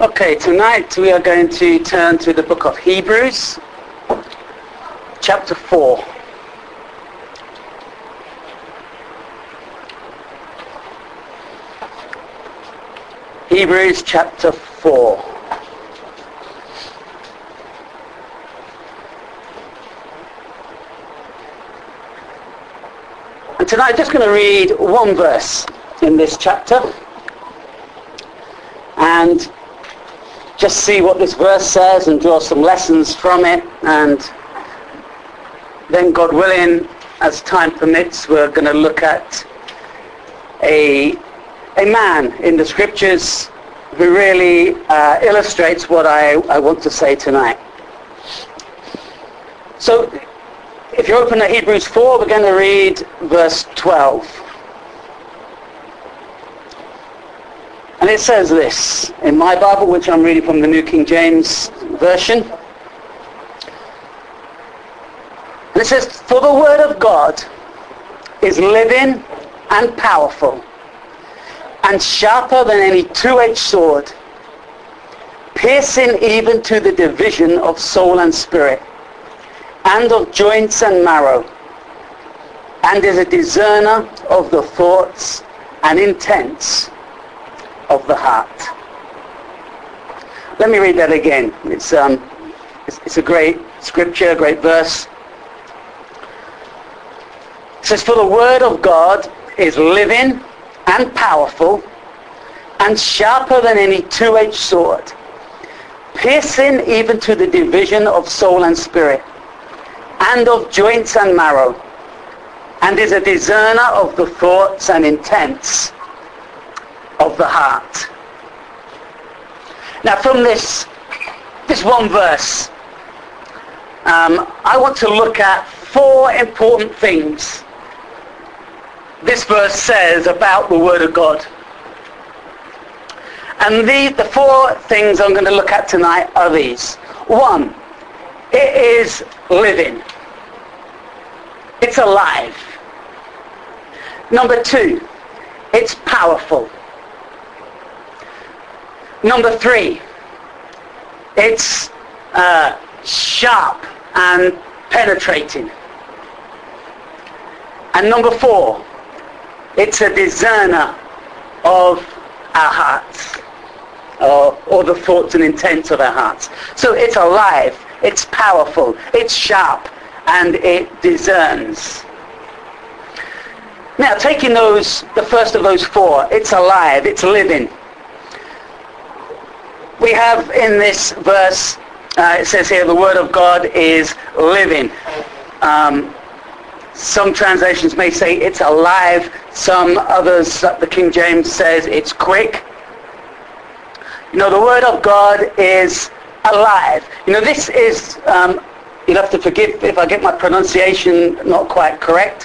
Okay, tonight we are going to turn to the book of Hebrews, chapter 4. Hebrews chapter 4. And tonight I'm just going to read one verse in this chapter and just see what this verse says and draw some lessons from it, and then, God willing, as time permits, we're going to look at a man in the scriptures who really illustrates what I want to say tonight. So if you open at Hebrews 4, we're going to read verse 12. And it says this in my Bible, which I'm reading from the New King James Version. And it says, "For the word of God is living and powerful, and sharper than any two-edged sword, piercing even to the division of soul and spirit, and of joints and marrow, and is a discerner of the thoughts and intents of the heart." Let me read that again. It's a great scripture, a great verse. It says, "For the word of God is living and powerful, and sharper than any two-edged sword, piercing even to the division of soul and spirit, and of joints and marrow, and is a discerner of the thoughts and intents of the heart." Now from this one verse, I want to look at four important things this verse says about the Word of God. And the four things I'm going to look at tonight are these. One, it is living. It's alive. Number two, it's powerful. Number three, it's sharp and penetrating. And number four, it's a discerner of our hearts, or the thoughts and intents of our hearts. So it's alive, it's powerful, it's sharp, and it discerns. Now, taking the first of those four, it's alive, it's living. We have in this verse, it says here, the Word of God is living. Some translations may say it's alive. Some others, the King James says it's quick. You know, the Word of God is alive. You know, this is, you'll have to forgive if I get my pronunciation not quite correct.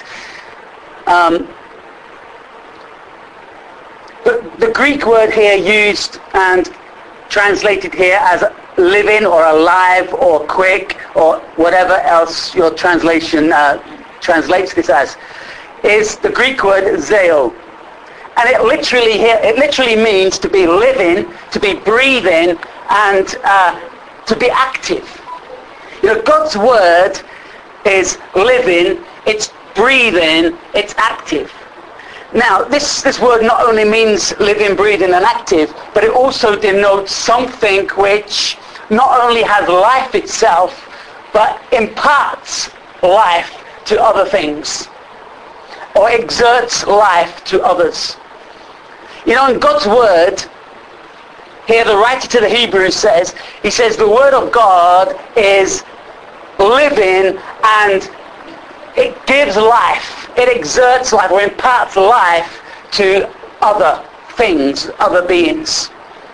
But the Greek word here used and translated here as living or alive or quick or whatever else your translation translates this as, is the Greek word zeo. And it literally means to be living, to be breathing, and to be active. You know, God's word is living, it's breathing, it's active. Now, this word not only means living, breathing, and active, but it also denotes something which not only has life itself, but imparts life to other things, or exerts life to others. You know, in God's word, here the writer to the Hebrews he says the Word of God is living and it gives life. It exerts life or imparts life to other things, other beings.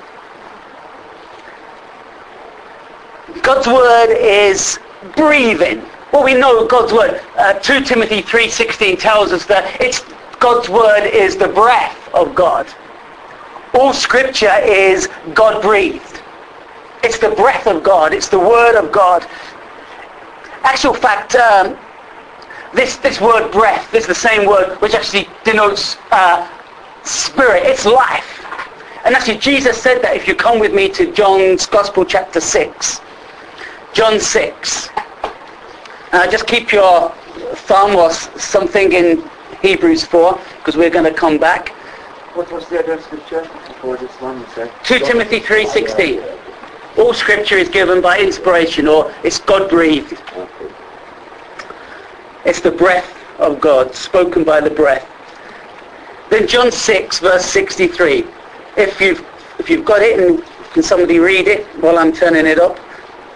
God's word is breathing. Well, we know God's word. 2 Timothy 3:16 tells us that God's word is the breath of God. All scripture is God-breathed. It's the breath of God. It's the word of God. Actual fact, this word breath is the same word which actually denotes spirit. It's life. And actually Jesus said that. If you come with me to John's Gospel chapter 6. John 6. Just keep your thumb or something in Hebrews 4, because we're going to come back. What was the other scripture before this one? You said? 2 Timothy 3:16. All scripture is given by inspiration, or it's God-breathed. Okay. It's the breath of God, spoken by the breath. Then John 6, verse 63. If you've got it, and can somebody read it while I'm turning it up?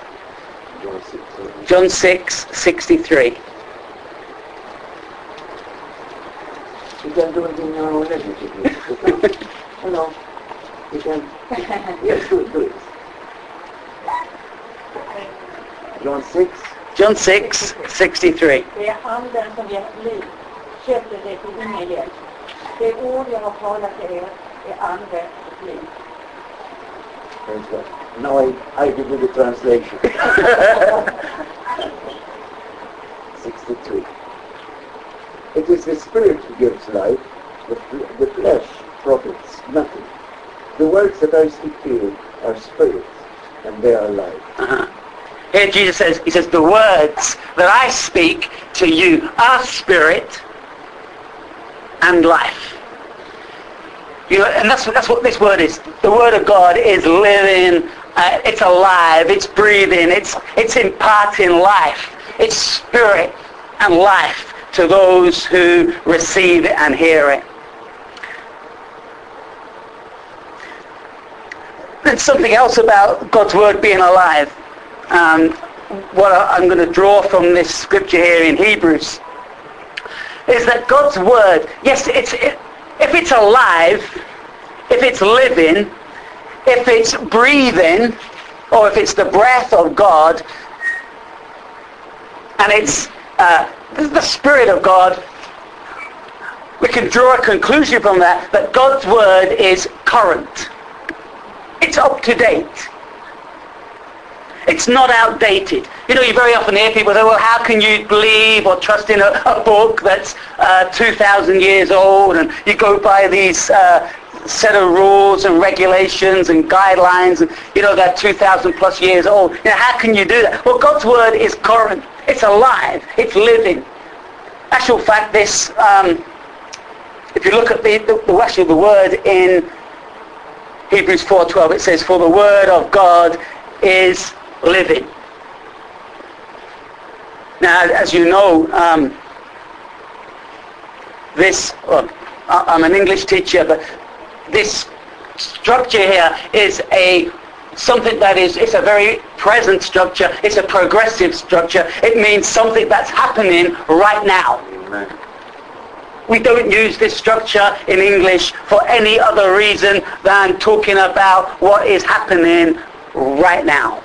John 6, 63. You can do it in your own language. Hello. You can. Yes, do it. John 6. John 6, 63. Det är anden som ger liv. Köpte det till ingen hjälp. Det ord jag har talat till er är ande och liv. Now I give you the translation. 63. It is the Spirit who gives life, the flesh profits nothing. The words that I speak to you are spirit, and they are life. Uh-huh. Here Jesus says, he says, the words that I speak to you are spirit and life. You know, and that's what this word is. The word of God is living, it's alive, it's breathing, it's imparting life. It's spirit and life to those who receive it and hear it. There's something else about God's word being alive. What I'm going to draw from this scripture here in Hebrews is that God's word, yes, if it's alive, if it's living, if it's breathing, or if it's the breath of God, and it's the Spirit of God, we can draw a conclusion from that God's word is current. It's up to date. It's not outdated. You know, you very often hear people say, well, how can you believe or trust in a book that's 2,000 years old, and you go by these set of rules and regulations and guidelines, and you know, they're 2,000 plus years old. You know, how can you do that? Well, God's word is current. It's alive. It's living. Actual fact, this, if you look at the word in Hebrews 4:12, it says, for the word of God is living. Now, as you know, I'm an English teacher, but this structure here is something that it's a very present structure. It's a progressive structure. It means something that's happening right now. Amen. We don't use this structure in English for any other reason than talking about what is happening right now.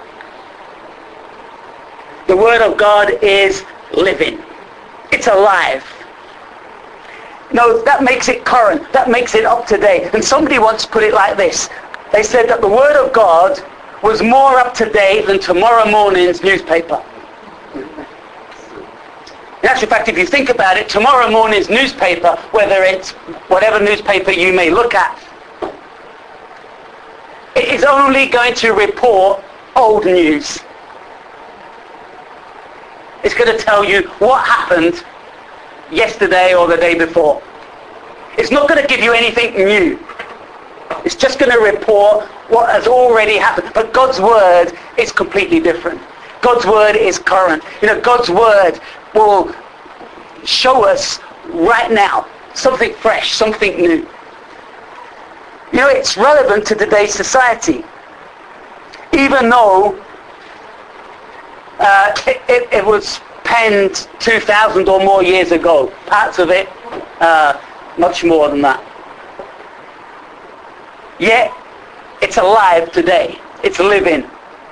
The Word of God is living. It's alive. No, that makes it current. That makes it up to date. And somebody once put it like this. They said that the Word of God was more up to date than tomorrow morning's newspaper. In actual fact, if you think about it, tomorrow morning's newspaper, whether it's whatever newspaper you may look at, it is only going to report old news. It's going to tell you what happened yesterday or the day before. It's not going to give you anything new. It's just going to report what has already happened. But God's word is completely different. God's word is current. You know, God's word will show us right now something fresh, something new. You know, it's relevant to today's society. Even though it was penned 2,000 or more years ago. Parts of it, much more than that. Yet, it's alive today. It's living.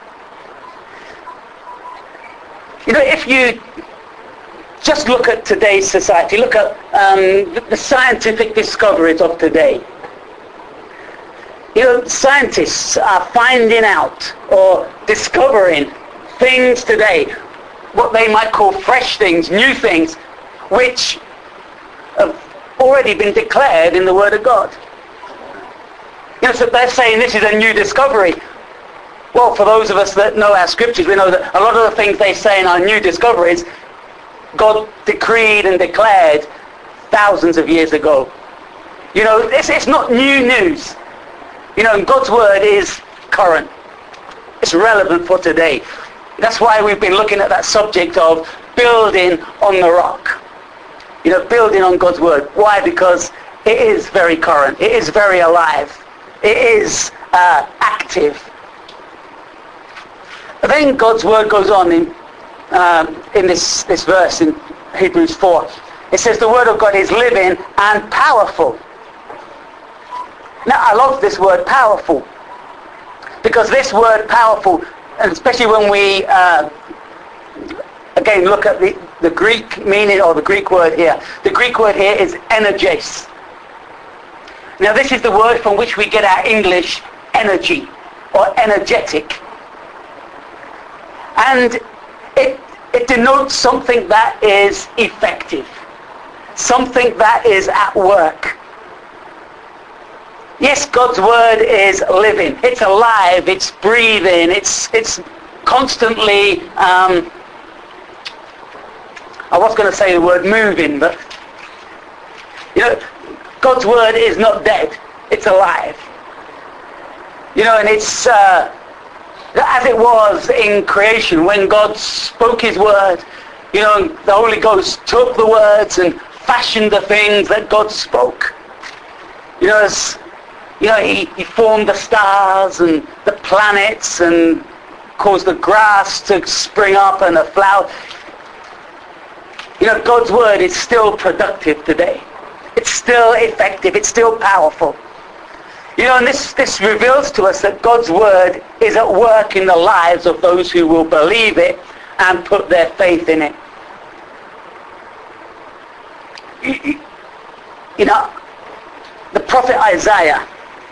You know, if you just look at today's society, look at the scientific discoveries of today. You know, scientists are finding out or discovering things today, what they might call fresh things, new things, which have already been declared in the Word of God. So they're saying this is a new discovery. Well, for those of us that know our scriptures, we know that a lot of the things they say in our new discoveries, God decreed and declared thousands of years ago. It's not new news. God's word is current. It's relevant for today. That's why we've been looking at that subject of building on the rock. Building on God's word. Why? Because it is very current. It is very alive. It is active. But then God's word goes on in this verse in Hebrews 4. It says the word of God is living and powerful. Now I love this word powerful, because this word powerful, and especially when we again look at the Greek meaning, or the Greek word here. The Greek word here is energes. Now this is the word from which we get our English energy or energetic. And it denotes something that is effective, something that is at work. Yes, God's word is living, it's alive, it's breathing, it's constantly, I was going to say the word moving, but God's word is not dead, it's alive. And it's as it was in creation, when God spoke his word, the Holy Ghost took the words and fashioned the things that God spoke. He formed the stars and the planets and caused the grass to spring up and the flower. God's word is still productive today. It's still effective. It's still powerful. And this reveals to us that God's word is at work in the lives of those who will believe it and put their faith in it. The prophet Isaiah,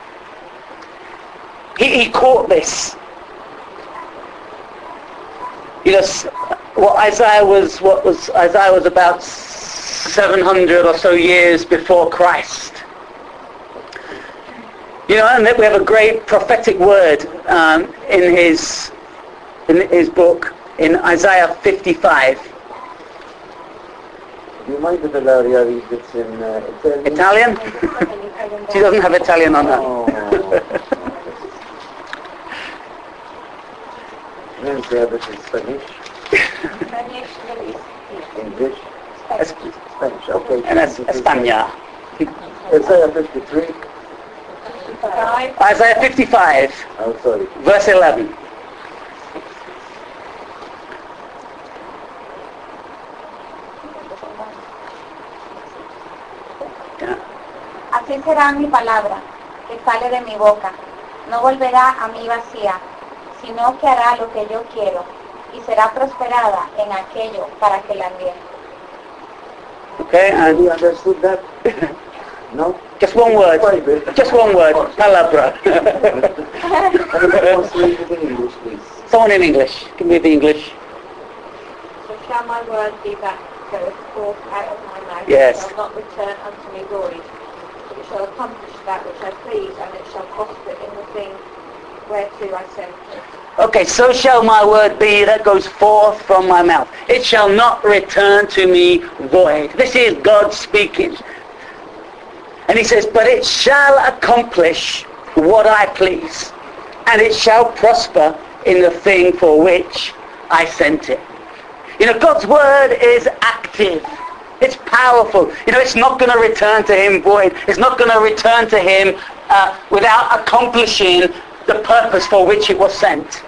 he caught this. Isaiah was about 700 or so years before Christ. And that we have a great prophetic word in his book, in Isaiah 55. Do you mind if Ilaria reads it in Italian? Italian? She doesn't have Italian on her. Then they have it in Spanish. English. Spanish. Okay. And España. Isaiah 53. Isaiah 55. Oh, sorry. Verse 11. Así será mi palabra que sale de mi boca. No volverá a mí vacía, sino que hará lo que yo quiero y será prosperada en aquello para que la envíe. Okay, and you understood that? No? Just one word. Just one word. Palabra. Translate it in English, please. Someone in English. Give me the English. So shall my word be that goeth forth out of my mouth? Yes. It shall not return unto me void. It shall accomplish that which I please, and it shall prosper in the thing whereto I sent it. Okay, so shall my word be that goes forth from my mouth. It shall not return to me void. This is God speaking. And he says, but it shall accomplish what I please, and it shall prosper in the thing for which I sent it. God's word is active. It's powerful. It's not going to return to him void. It's not going to return to him without accomplishing the purpose for which it was sent.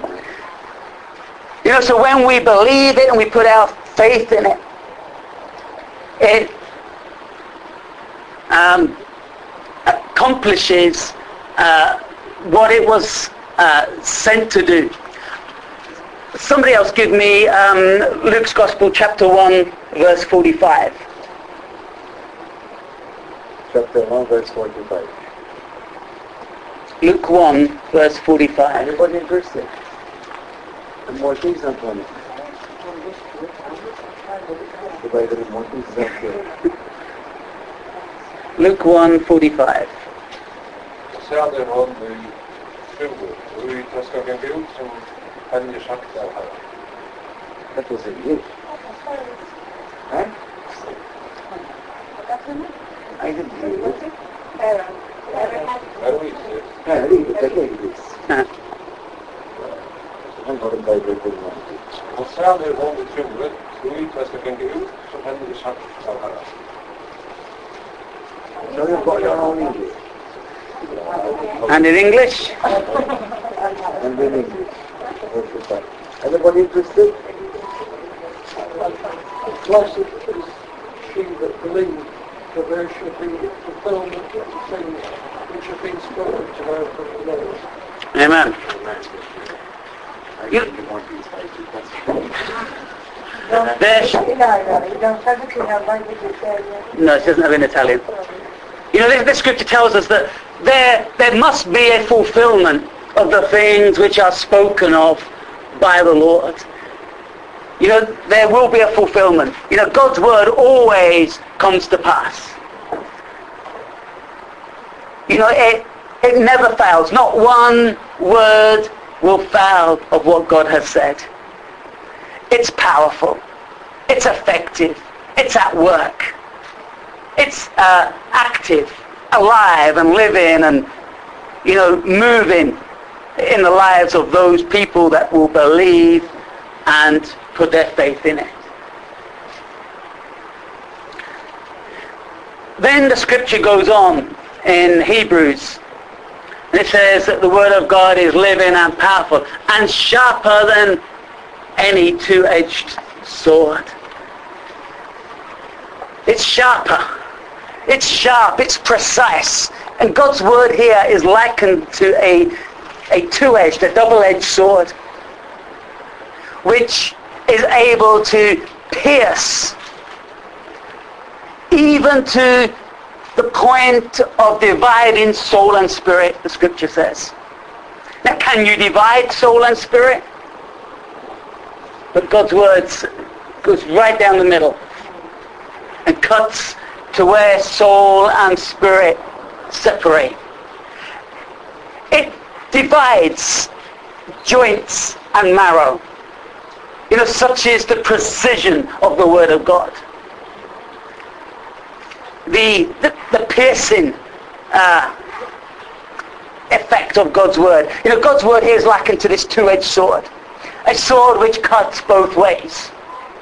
So when we believe it and we put our faith in it, it accomplishes what it was sent to do. Somebody else give me Luke's Gospel, chapter 1, verse 45. Chapter 1, verse 45. Luke 1, verse 45. Anybody interested? More things, Antonio. More things, Luke 1, 45. sealer var nu tjugo, och utan ska gå ut som henne sagt av Herren. That was a gift. Huh? I didn't hear it. Här visar Yeah, read it again, please. Uh, I'm going to Bible for you. och sealer var nu tjugo, och utan ska gå ut som henne sagt av Herren. So you've got your own English. and in English? And in English. Okay, fine. Everybody interested? Blessed is she that believes, for there shall be fulfillment of the things which have been spoken to her from the Lord. Amen. You, there, no, it doesn't have in Italian. You know, this scripture tells us that there must be a fulfillment of the things which are spoken of by the Lord. You know, there will be a fulfillment. You know, God's word always comes to pass. You know, it never fails. Not one word will fail of what God has said. It's powerful. It's effective. It's at work. It's active, alive and living and, you know, moving in the lives of those people that will believe and put their faith in it. Then the scripture goes on in Hebrews, and it says that the word of God is living and powerful and sharper than any two-edged sword. It's sharper. It's sharp. It's precise. And God's word here is likened to a two-edged, a double-edged sword, which is able to pierce even to the point of dividing soul and spirit, the scripture says. Now, can you divide soul and spirit? But God's word goes right down the middle and cuts to where soul and spirit separate. It divides joints and marrow. You know, such is the precision of the word of God. The piercing effect of God's word. You know, God's word here is likened to this two-edged sword. A sword which cuts both ways.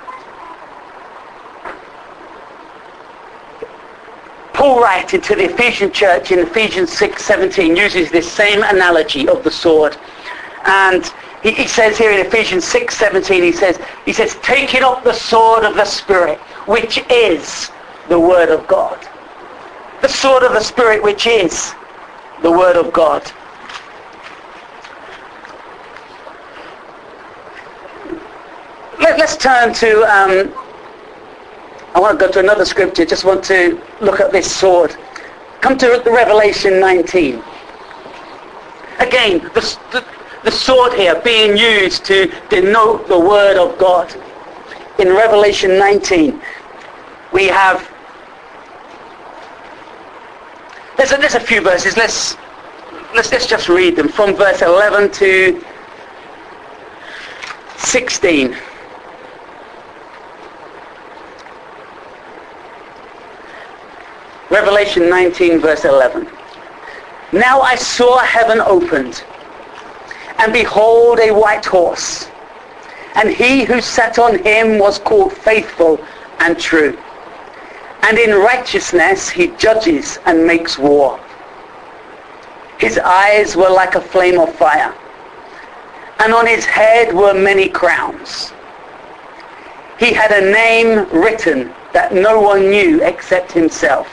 Paul writing to the Ephesian church in Ephesians 6:17 uses this same analogy of the sword. And he says here in Ephesians 6:17, he says, taking up the sword of the Spirit, which is the Word of God. The sword of the Spirit, which is the Word of God. Let's turn to, I want to go to another scripture, just want to look at this sword. Come to Revelation 19. Again, the sword here being used to denote the Word of God. In Revelation 19, we have, there's a few verses. Let's just read them from verse 11 to 16. Revelation 19 verse 11. Now I saw heaven opened, and behold a white horse, and he who sat on him was called Faithful and True, and in righteousness he judges and makes war. His eyes were like a flame of fire, and on his head were many crowns. He had a name written that no one knew except himself.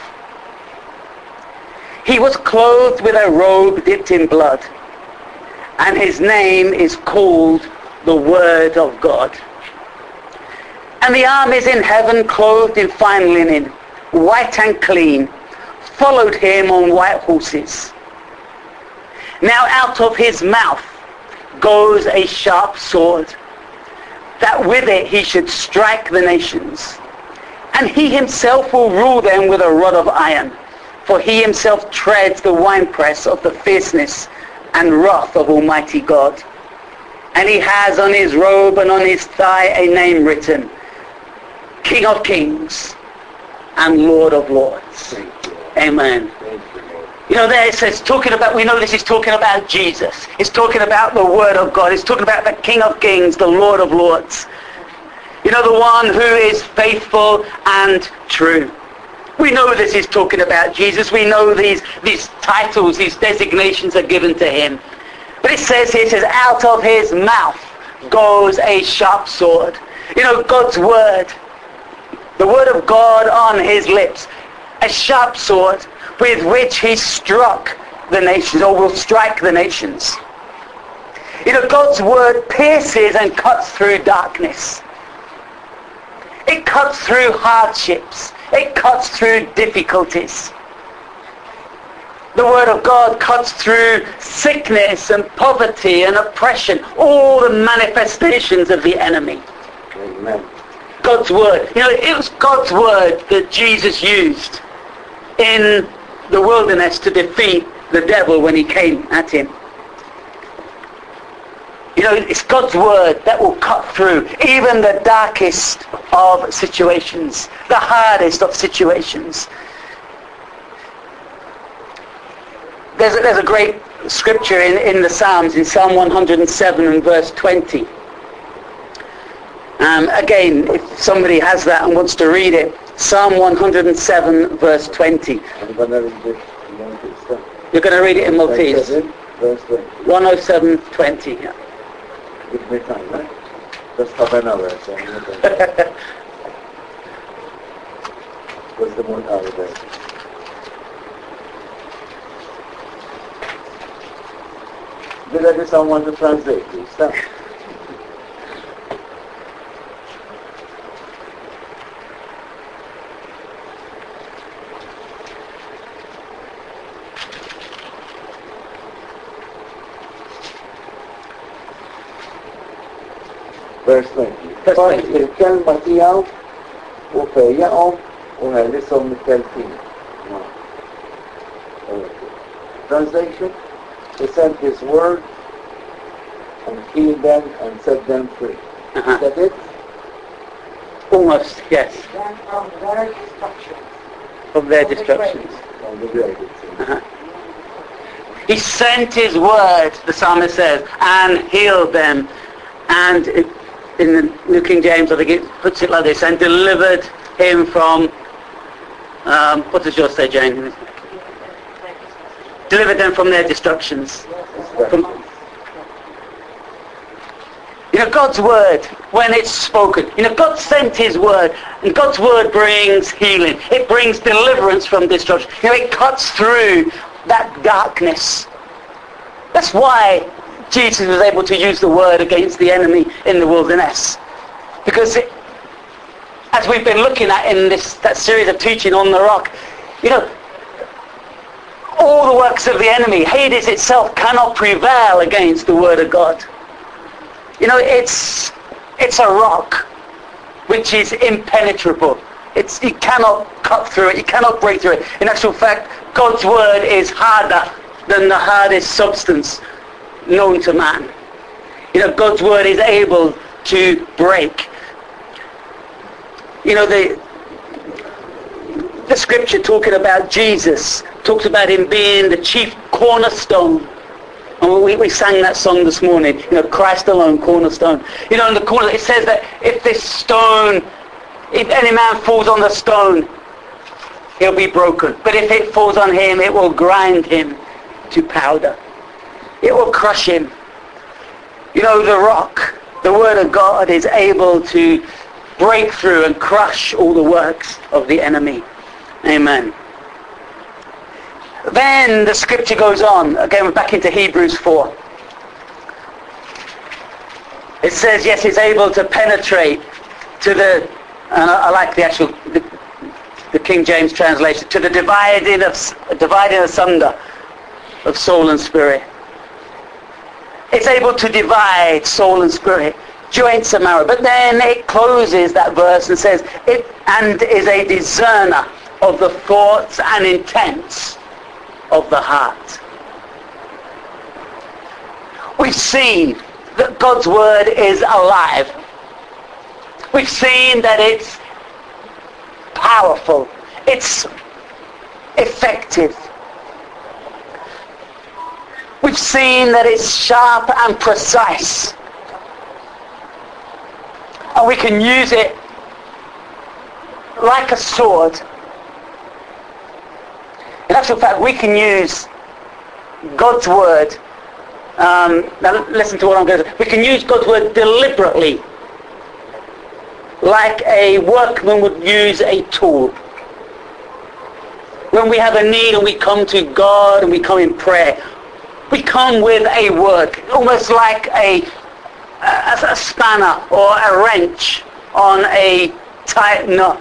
He was clothed with a robe dipped in blood, and his name is called the Word of God. And the armies in heaven, clothed in fine linen, white and clean, followed him on white horses. Now out of his mouth goes a sharp sword, that with it he should strike the nations. And he himself will rule them with a rod of iron. For he himself treads the winepress of the fierceness and wrath of Almighty God. And he has on his robe and on his thigh a name written, King of Kings and Lord of Lords. Amen. You know, there it says, we know this is talking about Jesus. It's talking about the Word of God. It's talking about the King of Kings, the Lord of Lords. You know, the one who is faithful and true. We know this is talking about Jesus. We know these titles, these designations are given to him. But it says here, it says, out of his mouth goes a sharp sword. You know, God's Word, the Word of God on his lips, a sharp sword with which he struck the nations, or will strike the nations. You know, God's Word pierces and cuts through darkness. It cuts through hardships. It cuts through difficulties. The Word of God cuts through sickness and poverty and oppression, all the manifestations of the enemy. Amen. God's Word. You know, it was God's Word that Jesus used in the wilderness to defeat the devil when he came at him. You know, it's God's Word that will cut through even the darkest of situations, the hardest of situations. There's a great scripture in the Psalms, in Psalm 107 and verse 20. Again, if somebody has that and wants to read it, Psalm 107 verse 20. I'm going to read it in Maltese. You're going to read it in Maltese. Verse 20. 107:20. Yeah. Give me time, right? Just have another. What's the more out of there? Did I get someone to translate this? Verse 20. För tillkälma tiav och feja om och heller som tillkälting. Translation. He sent his word and healed them and set them free. Is that it? Almost, yes. Then from their destructions. From their destructions. From the grave. He sent his word, the psalmist says, and healed them. And in the New King James, I think it puts it like this, and delivered him from, what does yours say, Jane? Delivered them from their destructions. You know, God's word, when it's spoken, you know, God sent his word, and God's word brings healing. It brings deliverance from destruction. You know, it cuts through that darkness. That's why Jesus was able to use the word against the enemy in the wilderness. Because as we've been looking at in that series of teaching on the rock, you know, all the works of the enemy, Hades itself cannot prevail against the word of God. You know, it's a rock which is impenetrable. You cannot cut through it. You cannot break through it. In actual fact, God's word is harder than the hardest substance known to man. You know, God's word is able to break. You know, the scripture talking about Jesus talks about him being the chief cornerstone. And we sang that song this morning, you know, Christ alone, cornerstone. You know, in the corner, it says that if any man falls on the stone, he'll be broken. But if it falls on him, it will grind him to powder. It will crush him. You know, the rock, the word of God, is able to break through and crush all the works of the enemy. Amen. Then the scripture goes on. Again, we're back into Hebrews 4. It says, yes, he's able to penetrate to the, and I like the King James translation, to the dividing asunder of soul and spirit. It's able to divide soul and spirit, joints and marrow. But then it closes that verse and says, and is a discerner of the thoughts and intents of the heart. We've seen that God's word is alive. We've seen that it's powerful. It's effective. We've seen that it's sharp and precise. And we can use it like a sword. In actual fact, we can use God's word. Now listen to what I'm going to say. We can use God's word deliberately, like a workman would use a tool. When we have a need and we come to God and we come in prayer, we come with a word, almost like a spanner or a wrench on a tight knot.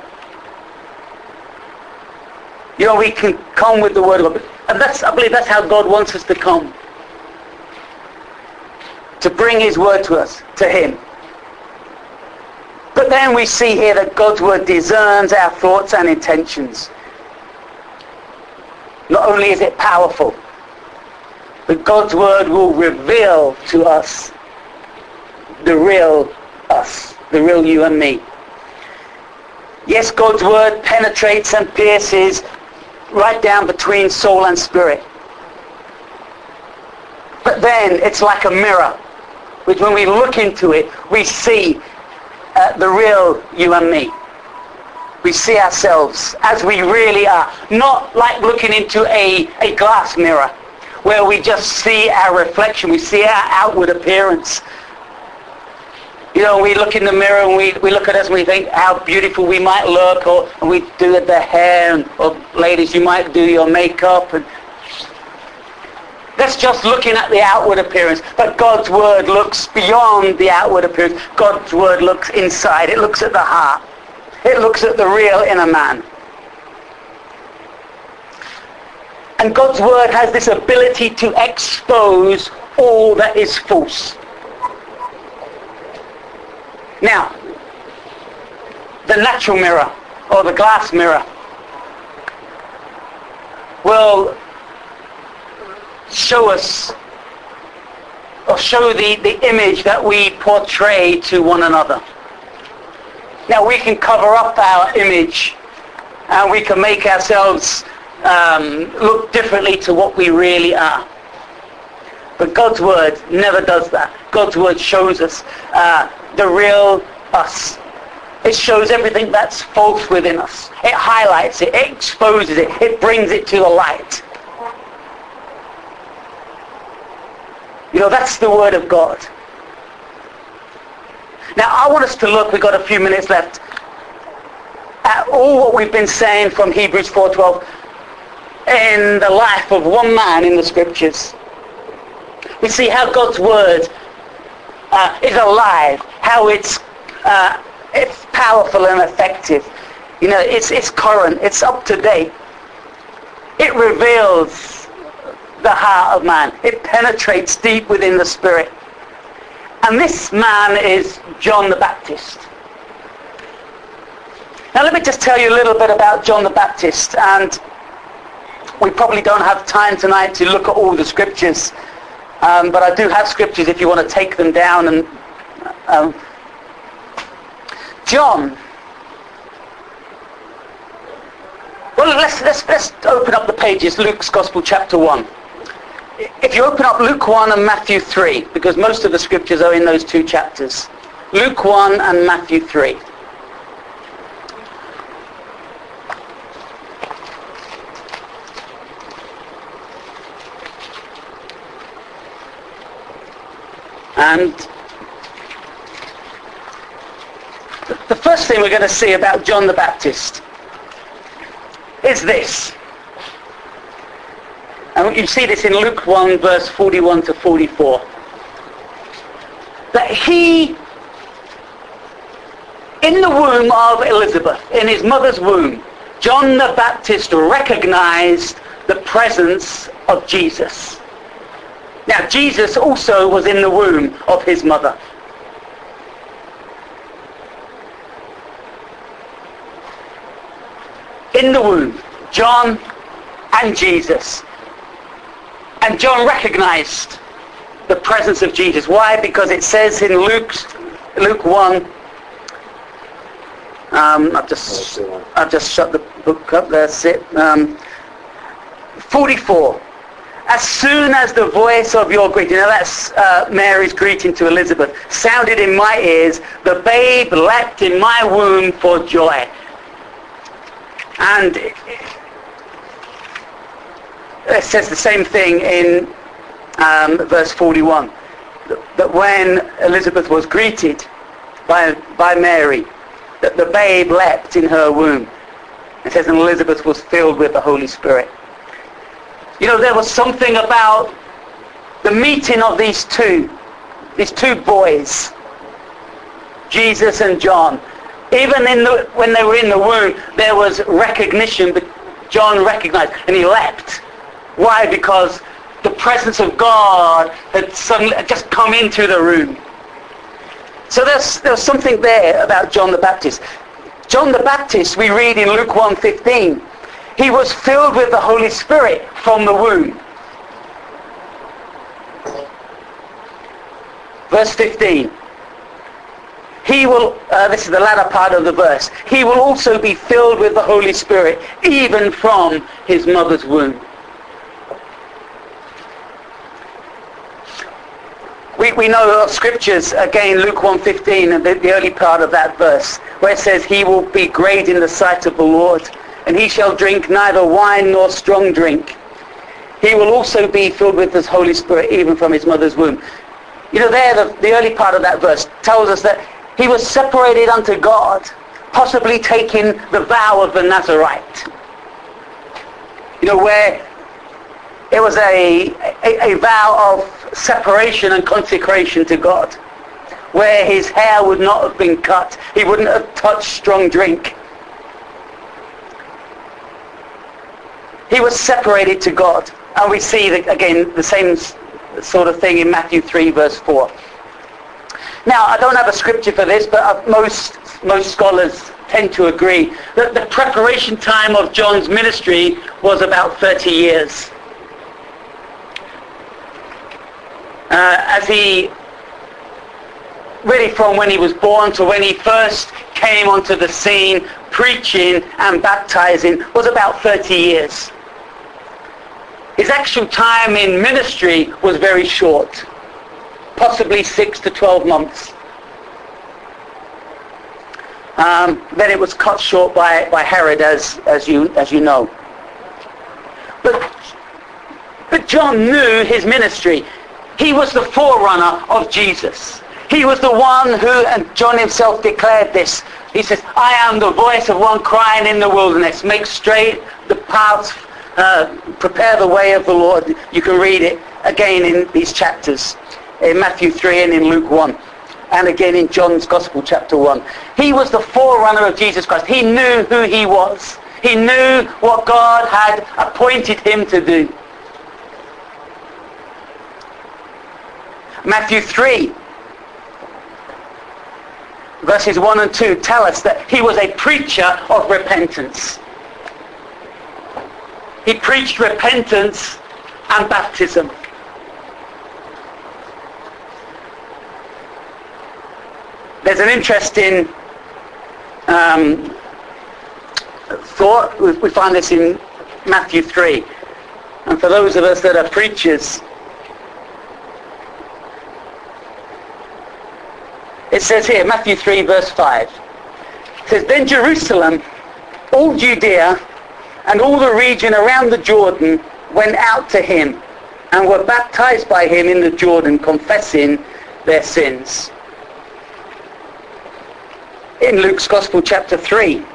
You know, we can come with the word of God. And I believe that's how God wants us to come. To bring his word to us, to him. But then we see here that God's word discerns our thoughts and intentions. Not only is it powerful, but God's word will reveal to us the real us, the real you and me. Yes, God's word penetrates and pierces right down between soul and spirit. But then it's like a mirror, which when we look into it, we see the real you and me. We see ourselves as we really are. Not like looking into a glass mirror, where we just see our reflection, we see our outward appearance. You know, we look in the mirror and we look at us and we think how beautiful we might look, and we do the hair, or ladies, you might do your makeup. And that's just looking at the outward appearance. But God's word looks beyond the outward appearance. God's word looks inside. It looks at the heart. It looks at the real inner man. And God's word has this ability to expose all that is false. Now, the natural mirror, or the glass mirror, will show us, or show the image that we portray to one another. Now, we can cover up our image, and we can make ourselves look differently to what we really are. But God's word never does that. God's word shows us the real us. It shows everything that's false within us. It highlights it. It exposes it. It brings it to the light. You know, that's the word of God. Now, I want us to look, we've got a few minutes left, at all what we've been saying from Hebrews 4:12 in the life of one man in the Scriptures. We see how God's word is alive, how it's powerful and effective. You know, it's current, it's up to date. It reveals the heart of man. It penetrates deep within the spirit. And this man is John the Baptist. Now let me just tell you a little bit about John the Baptist, and we probably don't have time tonight to look at all the scriptures, but I do have scriptures if you want to take them down. And John, well, let's open up the pages. Luke's Gospel, chapter 1. If you open up Luke 1 and Matthew 3, because most of the scriptures are in those two chapters. Luke 1 and Matthew 3. And the first thing we're going to see about John the Baptist is this. And you see this in Luke 1 verse 41 to 44. That he, in the womb of Elizabeth, in his mother's womb, John the Baptist recognized the presence of Jesus. Now, Jesus also was in the womb of his mother. in the womb, John and Jesus. And John recognized the presence of Jesus. Why? Because it says in Luke 1, I've just shut the book up, that's it. 44. As soon as the voice of your greeting, now that's Mary's greeting to Elizabeth, sounded in my ears, the babe leapt in my womb for joy. And it says the same thing in verse 41, that when Elizabeth was greeted by Mary, that the babe leapt in her womb. It says, and Elizabeth was filled with the Holy Spirit. You know, there was something about the meeting of these two boys, Jesus and John. Even when they were in the womb, there was recognition, but John recognized, and he leapt. Why? Because the presence of God had suddenly just come into the room. So there's something there about John the Baptist. John the Baptist, we read in Luke 1:15, he was filled with the Holy Spirit from the womb. Verse 15. He will, this is the latter part of the verse, he will also be filled with the Holy Spirit even from his mother's womb. We know of scriptures, again Luke 1:15 and the early part of that verse, where it says he will be great in the sight of the Lord, and he shall drink neither wine nor strong drink. He will also be filled with his Holy Spirit even from his mother's womb. You know, there the early part of that verse tells us that he was separated unto God, possibly taking the vow of the Nazarite. You know, where it was a vow of separation and consecration to God, where his hair would not have been cut, he wouldn't have touched strong drink. He was separated to God. And we see, again, the same sort of thing in Matthew 3, verse 4. Now, I don't have a scripture for this, but most scholars tend to agree that the preparation time of John's ministry was about 30 years. As he, really from when he was born to when he first came onto the scene, preaching and baptizing, was about 30 years. His actual time in ministry was very short, possibly 6 to 12 months. Then it was cut short by Herod, as you know. But John knew his ministry. He was the forerunner of Jesus. He was the one who, and John himself declared this. He says, I am the voice of one crying in the wilderness, make straight the paths, prepare the way of the Lord. You can read it again in these chapters, in Matthew 3 and in Luke 1, and again in John's Gospel chapter 1. He was the forerunner of Jesus Christ. He knew who he was. He knew what God had appointed him to do. Matthew 3 verses 1 and 2 tell us that he was a preacher of repentance. He preached repentance and baptism. There's an interesting thought. We find this in Matthew 3. And for those of us that are preachers, it says here, Matthew 3 verse 5, it says, Then Jerusalem, all Judea, and all the region around the Jordan went out to him and were baptized by him in the Jordan, confessing their sins. In Luke's Gospel chapter 3,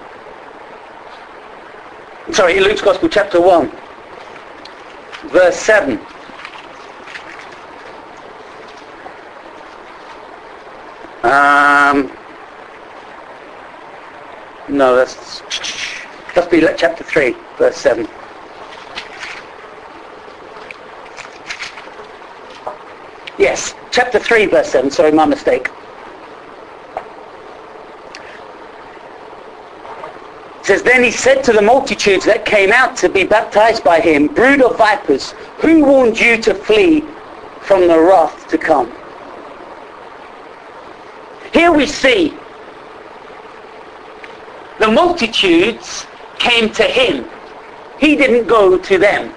in Luke's Gospel chapter 1, verse 7, no, that's must be chapter 3, verse 7. Yes, chapter 3, verse 7. Sorry, my mistake. It says, then he said to the multitudes that came out to be baptized by him, brood of vipers, who warned you to flee from the wrath to come? Here we see the multitudes came to him. He didn't go to them.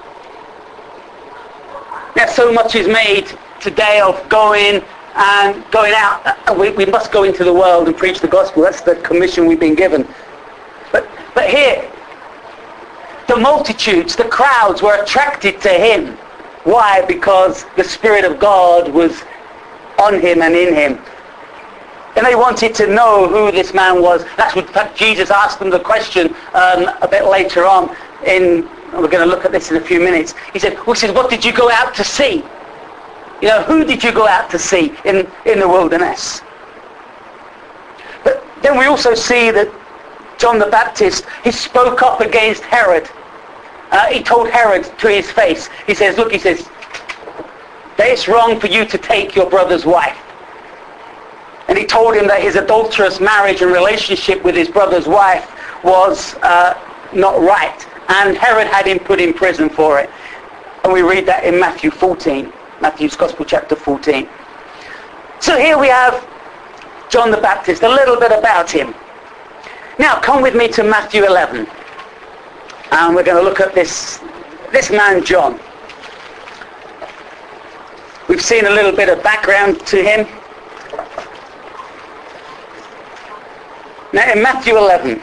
Now, so much is made today of going out. We must go into the world and preach the gospel. That's the commission we've been given. But here, the multitudes, the crowds were attracted to him. Why? Because the Spirit of God was on him and in him. And they wanted to know who this man was. That's what, in fact, Jesus asked them the question a bit later on. We're going to look at this in a few minutes. He said, what did you go out to see? You know, who did you go out to see in the wilderness? But then we also see that John the Baptist, he spoke up against Herod. He told Herod to his face. He says, that it's wrong for you to take your brother's wife. And he told him that his adulterous marriage and relationship with his brother's wife was not right. And Herod had him put in prison for it. And we read that in Matthew 14. Matthew's Gospel, chapter 14. So here we have John the Baptist, a little bit about him. Now come with me to Matthew 11. And we're going to look at this man John. We've seen a little bit of background to him. Now in Matthew 11,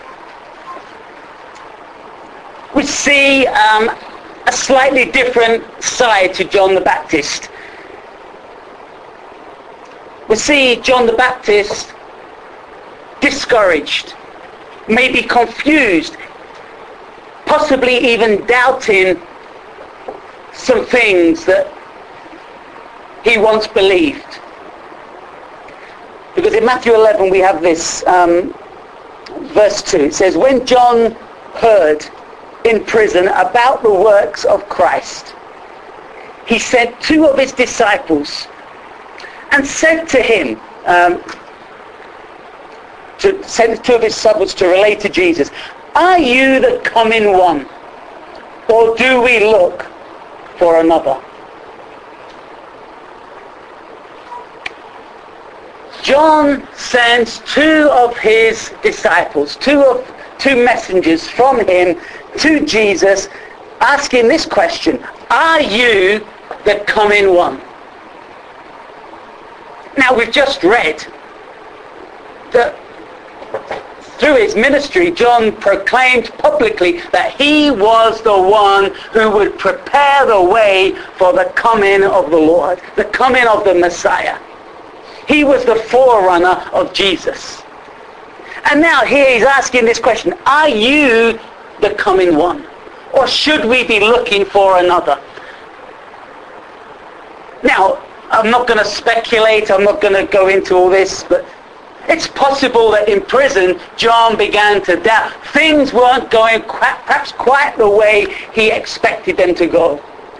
we see a slightly different side to John the Baptist. We see John the Baptist discouraged, maybe confused, possibly even doubting some things that he once believed. Because in Matthew 11 we have this verse 2. It says, when John heard in prison about the works of Christ, he sent 2 of his disciples and said to him, to send 2 of his disciples to relate to Jesus, are you the coming one, or do we look for another? John sends 2 of his disciples, 2 messengers from him to Jesus, asking this question, are you the coming one? Now we've just read that through his ministry, John proclaimed publicly that he was the one who would prepare the way for the coming of the Lord, the coming of the Messiah. He was the forerunner of Jesus. And now here he's asking this question, are you the coming one? Or should we be looking for another? Now, I'm not going to speculate, I'm not going to go into all this, but it's possible that in prison, John began to doubt. Things weren't going perhaps quite the way he expected them to go.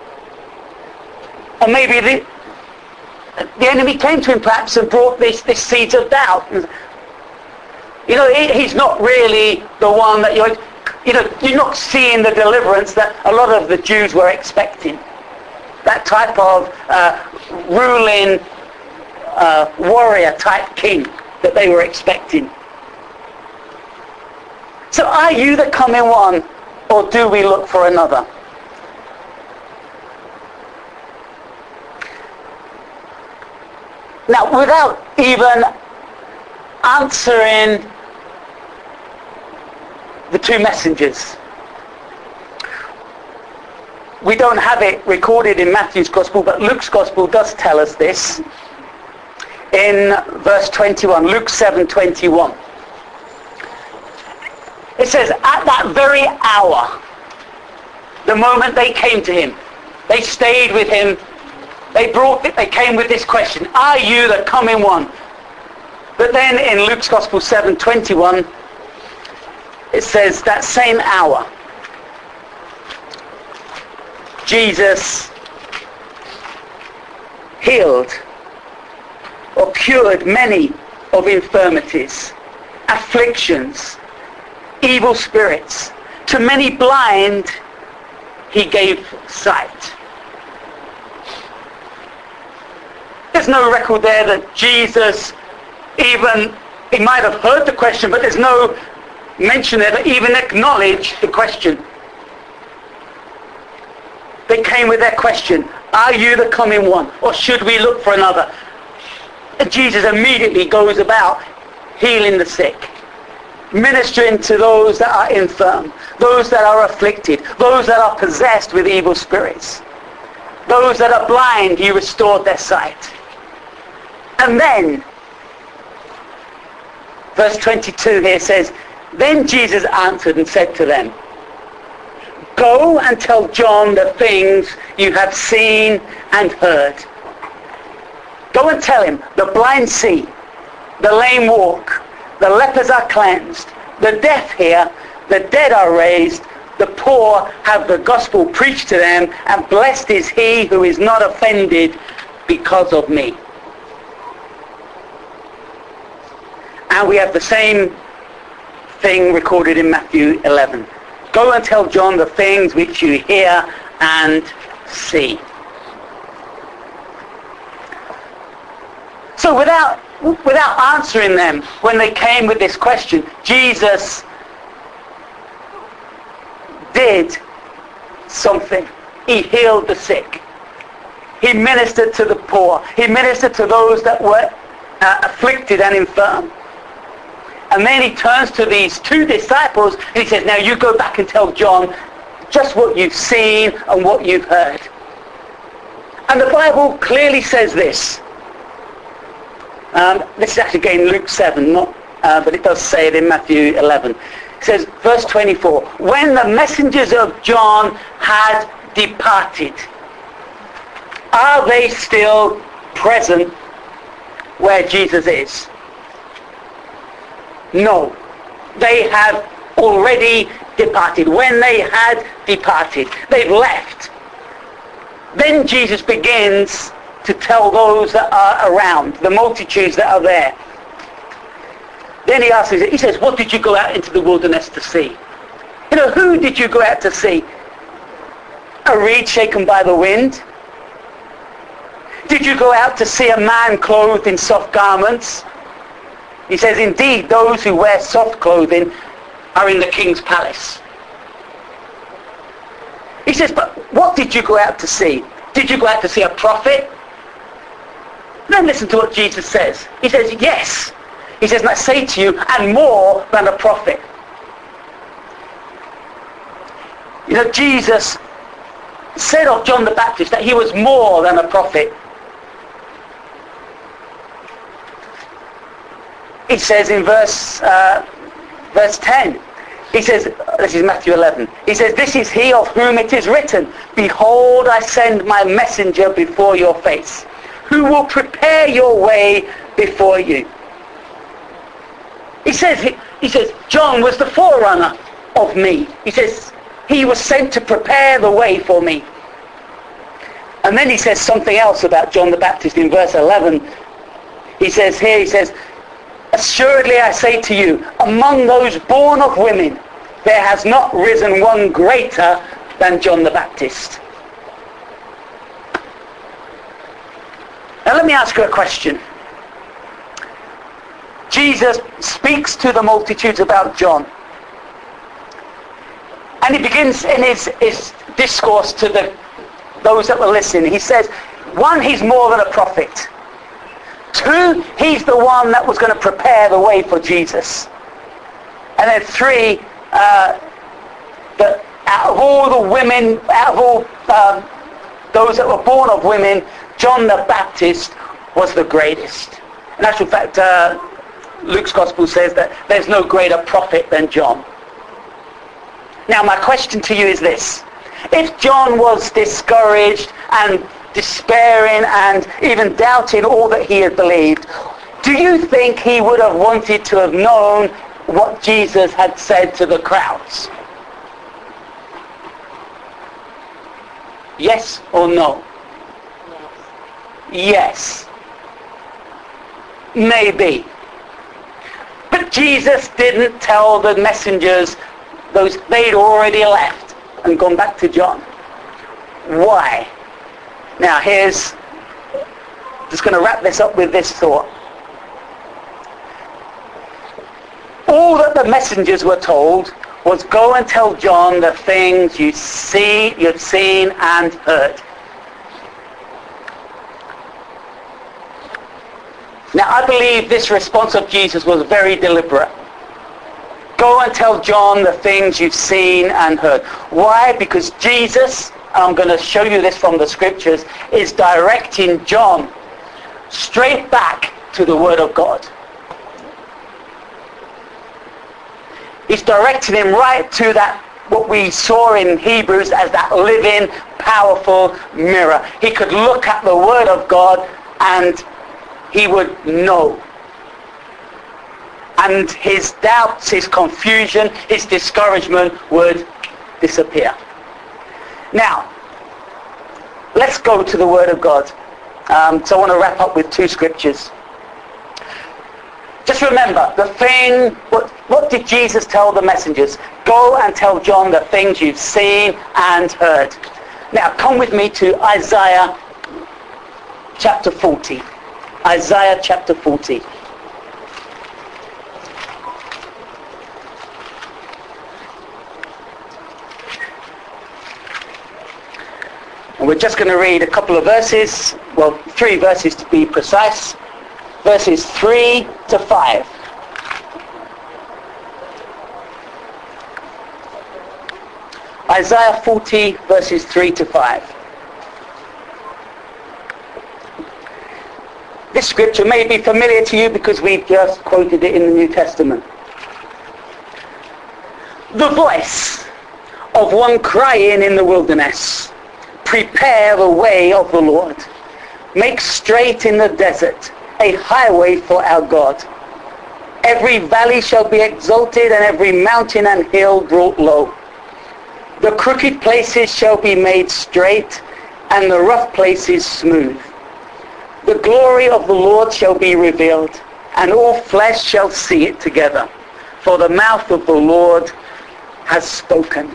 Or maybe the enemy came to him perhaps and brought this seeds of doubt. You know, he's not really the one that you're not seeing the deliverance that a lot of the Jews were expecting. That type of ruling warrior type king that they were expecting. So are you the coming one, or do we look for another? Now, without even answering the 2 messengers, we don't have it recorded in Matthew's Gospel, but Luke's Gospel does tell us this. In verse 21, Luke 7:21. It says, at that very hour, the moment they came to him, they stayed with him, they came with this question, are you the coming one? But then in Luke's Gospel 7:21, it says, that same hour, Jesus healed or cured many of infirmities, afflictions, evil spirits. To many blind, he gave sight. There's no record there that Jesus even, he might have heard the question, but there's no mention there that even acknowledged the question. They came with their question, are you the coming one, or should we look for another? And Jesus immediately goes about healing the sick, ministering to those that are infirm, those that are afflicted, those that are possessed with evil spirits. Those that are blind, he restored their sight. And then, verse 22 here says, then Jesus answered and said to them, go and tell John the things you have seen and heard. Go and tell him, the blind see, the lame walk, the lepers are cleansed, the deaf hear, the dead are raised, the poor have the gospel preached to them, and blessed is he who is not offended because of me. And we have the same thing recorded in Matthew 11. Go and tell John the things which you hear and see. So without answering them when they came with this question, Jesus did something. He healed the sick. He ministered to the poor. He ministered to those that were afflicted and infirm. And then he turns to these two disciples and he says, now you go back and tell John just what you've seen and what you've heard. And the Bible clearly says this. This is actually again Luke 7, but it does say it in Matthew 11. It says, verse 24, when the messengers of John had departed, are they still present where Jesus is? No. They have already departed. When they had departed, they've left. Then Jesus begins to tell those that are around, the multitudes that are there. Then he asks, he says, what did you go out into the wilderness to see? You know, who did you go out to see? A reed shaken by the wind? Did you go out to see a man clothed in soft garments? He says, indeed, those who wear soft clothing are in the king's palace. He says, but what did you go out to see? Did you go out to see a prophet? Then listen to what Jesus says. He says, yes. He says, and I say to you, and more than a prophet. You know, Jesus said of John the Baptist that he was more than a prophet. He says in verse 10, he says, this is Matthew 11, he says, this is he of whom it is written, behold, I send my messenger before your face, who will prepare your way before you. He says, John was the forerunner of me. He says, he was sent to prepare the way for me. And then he says something else about John the Baptist in verse 11. He says here, he says, assuredly I say to you, among those born of women, there has not risen one greater than John the Baptist. Now let me ask you a question. Jesus speaks to the multitudes about John. And he begins in his discourse to those that were listening. He says, one, he's more than a prophet. Two, he's the one that was going to prepare the way for Jesus. And then three, that out of all the women, out of all those that were born of women, John the Baptist was the greatest. In actual fact, Luke's Gospel says that there's no greater prophet than John. Now my question to you is this. If John was discouraged and despairing and even doubting all that he had believed, do you think he would have wanted to have known what Jesus had said to the crowds? Yes or no? Yes. Maybe. But Jesus didn't tell the messengers, they'd already left and gone back to John. Why? Now just going to wrap this up with this thought. All that the messengers were told was go and tell John the things you've seen and heard. Now I believe this response of Jesus was very deliberate. Go and tell John the things you've seen and heard. Why? Because Jesus, and I'm going to show you this from the scriptures, is directing John straight back to the Word of God. He's directing him right to that, what we saw in Hebrews as that living, powerful mirror. He could look at the Word of God and he would know. And his doubts, his confusion, his discouragement would disappear. Now, let's go to the Word of God. So I want to wrap up with two scriptures. Just remember, what did Jesus tell the messengers? Go and tell John the things you've seen and heard. Now, come with me to Isaiah chapter 40. Isaiah chapter 40. And we're just going to read a couple of verses, well, 3 verses to be precise. Verses 3 to 5. Isaiah 40 verses 3 to 5. This scripture may be familiar to you because we've just quoted it in the New Testament. The voice of one crying in the wilderness, prepare the way of the Lord. Make straight in the desert a highway for our God. Every valley shall be exalted, and every mountain and hill brought low. The crooked places shall be made straight, and the rough places smooth. The glory of the Lord shall be revealed, and all flesh shall see it together. For the mouth of the Lord has spoken.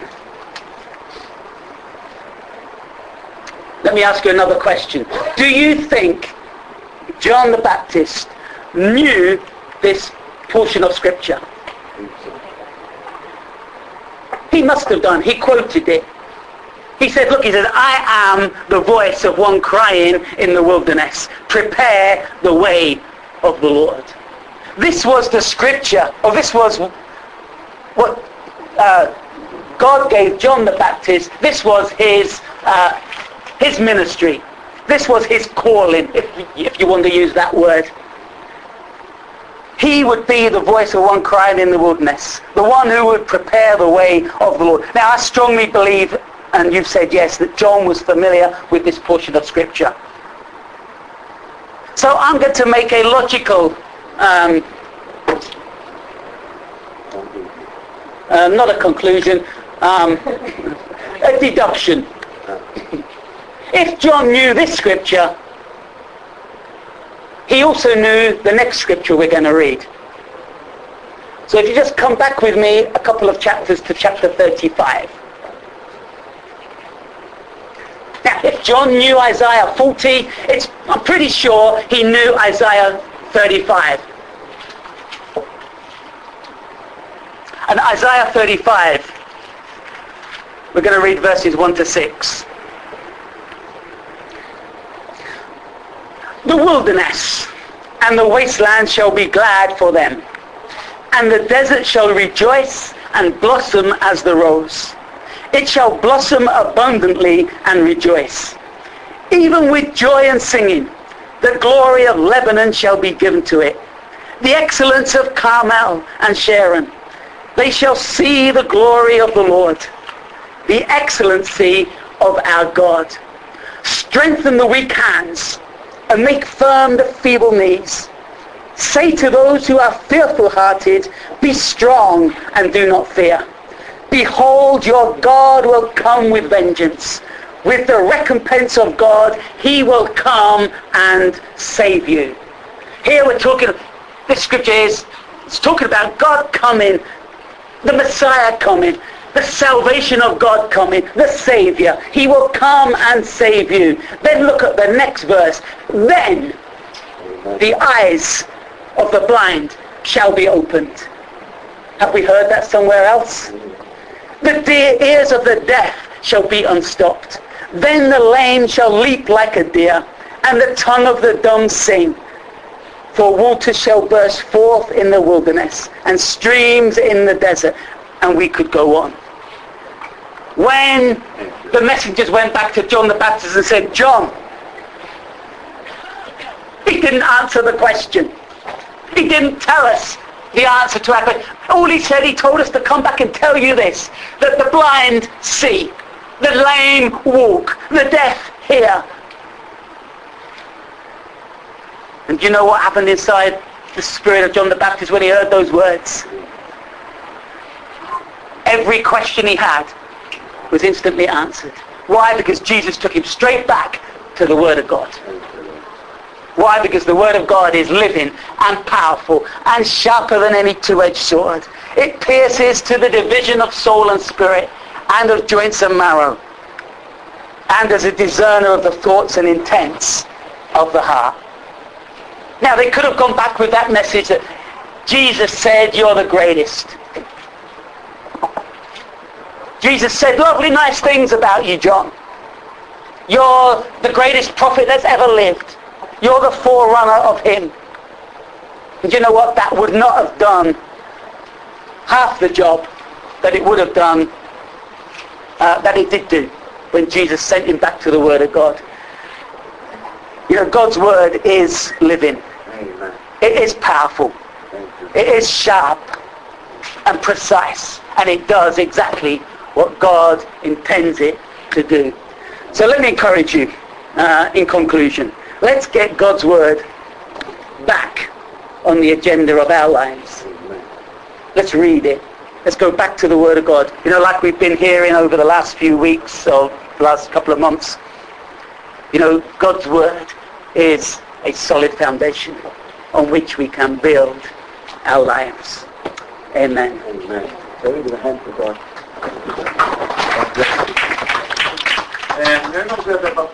Let me ask you another question. Do you think John the Baptist knew this portion of scripture? He must have done. He quoted it. He said, look, he said, I am the voice of one crying in the wilderness. Prepare the way of the Lord. This was the scripture, or this was what God gave John the Baptist. This was his ministry. This was his calling, if you want to use that word. He would be the voice of one crying in the wilderness, the one who would prepare the way of the Lord. Now, I strongly believe, and you've said yes, that John was familiar with this portion of Scripture. So I'm going to make a logical, not a conclusion, a deduction. If John knew this scripture, he also knew the next scripture we're going to read. So if you just come back with me a couple of chapters to chapter 35. Now, if John knew Isaiah 40, I'm pretty sure he knew Isaiah 35. And Isaiah 35, we're going to read verses 1 to 6. The wilderness and the wasteland shall be glad for them, and the desert shall rejoice and blossom as the rose. It shall blossom abundantly and rejoice. Even with joy and singing, the glory of Lebanon shall be given to it. The excellence of Carmel and Sharon. They shall see the glory of the Lord, the excellency of our God. Strengthen the weak hands and make firm the feeble knees. Say to those who are fearful-hearted, be strong and do not fear. Behold, your God will come with vengeance. With the recompense of God, he will come and save you. Here we're talking, this scripture is It's talking about God coming, the Messiah coming, the salvation of God coming, the Savior. He will come and save you. Then look at the next verse. Then the eyes of the blind shall be opened. Have we heard that somewhere else? The ears of the deaf shall be unstopped. Then the lame shall leap like a deer, and the tongue of the dumb sing. For waters shall burst forth in the wilderness, and streams in the desert. And we could go on. When the messengers went back to John the Baptist and said, John, he didn't answer the question. He didn't tell us the answer to our question. All he said, he told us to come back and tell you this, that the blind see, the lame walk, the deaf hear. And do you know what happened inside the spirit of John the Baptist when he heard those words? Every question he had was instantly answered. Why? Because Jesus took him straight back to the Word of God. Why? Because the Word of God is living and powerful and sharper than any two-edged sword. It pierces to the division of soul and spirit and of joints and marrow, and as a discerner of the thoughts and intents of the heart. Now, they could have gone back with that message that Jesus said, you're the greatest. Jesus said lovely, nice things about you, John. You're the greatest prophet that's ever lived. You're the forerunner of him. And you know what? That would not have done half the job that it would have done, that it did do when Jesus sent him back to the Word of God. You know, God's Word is living. Amen. It is powerful. It is sharp and precise. And it does exactly what God intends it to do. So let me encourage you, in conclusion, let's get God's Word back on the agenda of our lives. Let's read it. Let's go back to the Word of God. You know, like we've been hearing over the last few weeks or the last couple of months, you know, God's Word is a solid foundation on which we can build our lives. Amen. Amen. So into the hand of God. Nu måste jag